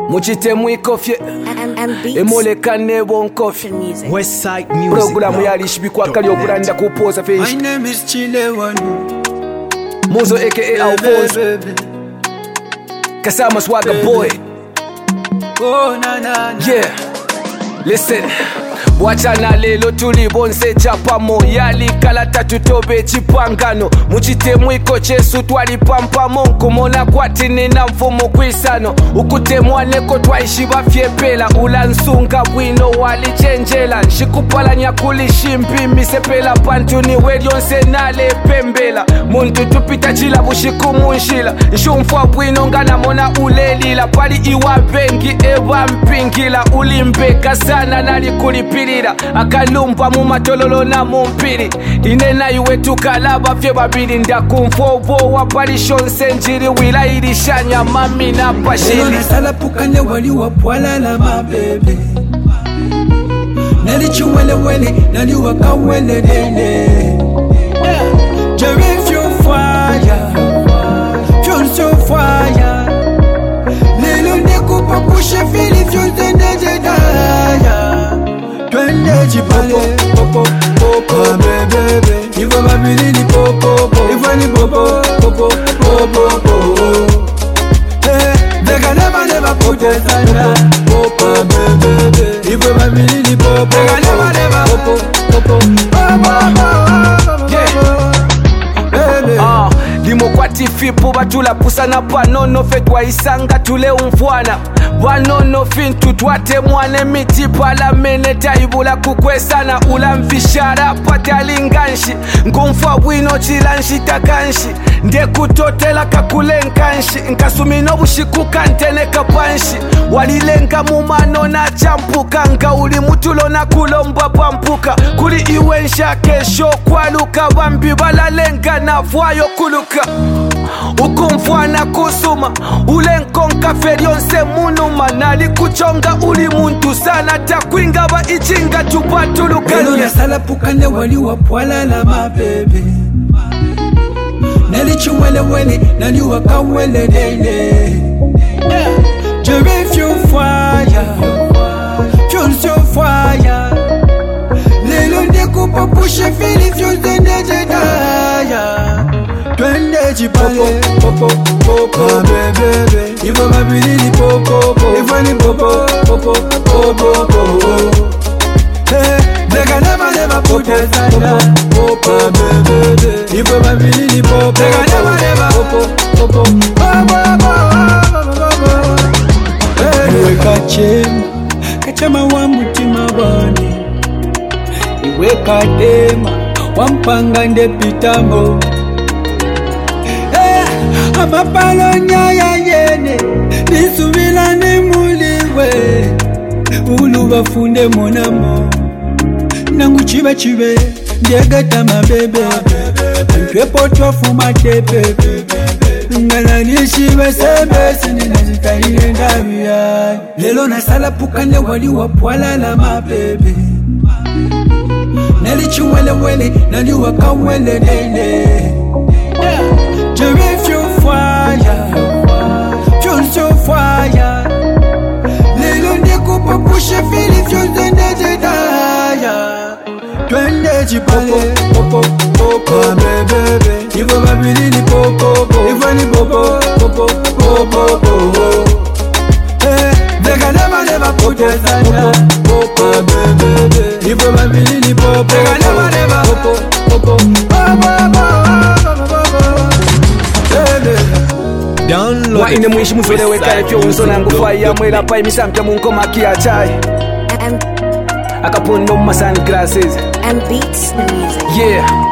Muchite mwikofye emolekane bonkofye Westside Music. Programu yalishibikwa kali okulanda kupoza face. My name is Chilewanu Muzo aka Alphonse Kasama Swagger Boy. Oh na na na. Yeah, listen. Wachana lelo tuli bonse chapamo yali kalata tutobe chipangano muchite mwiko chesu twali pampamo kumona kwati nina mfumo kwisano ukutemwa neko twaishi bafyepela ulansunga bwino wali chenjela nshikupala nyakuli shimpi misepela pantu ni welionse nale pembela muntu tupita chila bushiku munshila nshumfwa bwino ngana mona ulelila pali iwa bengi eva mpingila ulimbeka sana nali kulipilira akalumpa mu matololo na mumpiri inena iwe tukalaba fye babiri ndakumfobo wapalishonse njiri wilairishanya mami na pashiri Nasala pukane wali wapwala la mabebe Nali chuwele wele nali wakawele nene Jerry fuel fire Fuel so fire Lelo neko papushe fili fuel zendeje daya Twende jipale Popo, popo, bebebe Ivo babili ni popo, Ivo ni popo, popo, popo, popo Vega never put a sana Popo, bebebe Ivo babili ni popo Vega never popo, limo kwati fipu batula pusana panono fetwa isanga tule umfwana vanono fintu twate mwane miti pala mene taibula kukwesana ula mfishara pate alinganshi ngumfwa bwino chilanshi takanshi nde kutotela kakule nkanshi nkasumino bushiku kantene kapanshi walilenga mumano na champuka nga uli mutulo na kulomba pampuka kuli iwensha kesho kwaluka bambi balalenga na fwayo kuluka ukumfwana kusuma ulenkonka ferionse munuma nali kuchonga uli muntu sana takwinga ba ichinga tupatulukanye Lelo nasala pukane wali wapwala la mabebe Nali chuwele wele nali wakawele nene Jerry fuel fire Fuel so fire Lelo ndeko papushe fili fuel zendeje daya Twende jipale Popo, popo, bebebe Ivo babili ni popo, Ivo ni popo, popo, popo, popo Vega never put a sana Popo, bebebe Ivo babili ni popo Vega never popo, Iwe kachema wa mutima wani Iwe kadema wampanga nde pitambo Amapalo nyaya yene Nisubila ni muliwe Ulu bafunde monamo Nangu chiba chibe Ndiegata mabebe Antwepo tofu matepe Ngana nishibe sebe Sinina zitaile ndabia Lelo nasala pukane wali wapwala la mabebe Nali chuwele wele Nali wakawele nene Jerry fuel fire Fuel so fire Lelo ndeko papushe fili fuel zendeje daya Twende jipale Popo, popo, bebebe Ivo babili ni popo, Ivo ni popo, popo, popo, popo Vega never put a sana Popo, bebebe Ivo babili ni popo, Vega never popo, popo, wa ine mwishi mufere wekale fyo unsona ngufaya mwela pa imisamta munko makia chai akapondo ma sunglasses and beats the music. yeah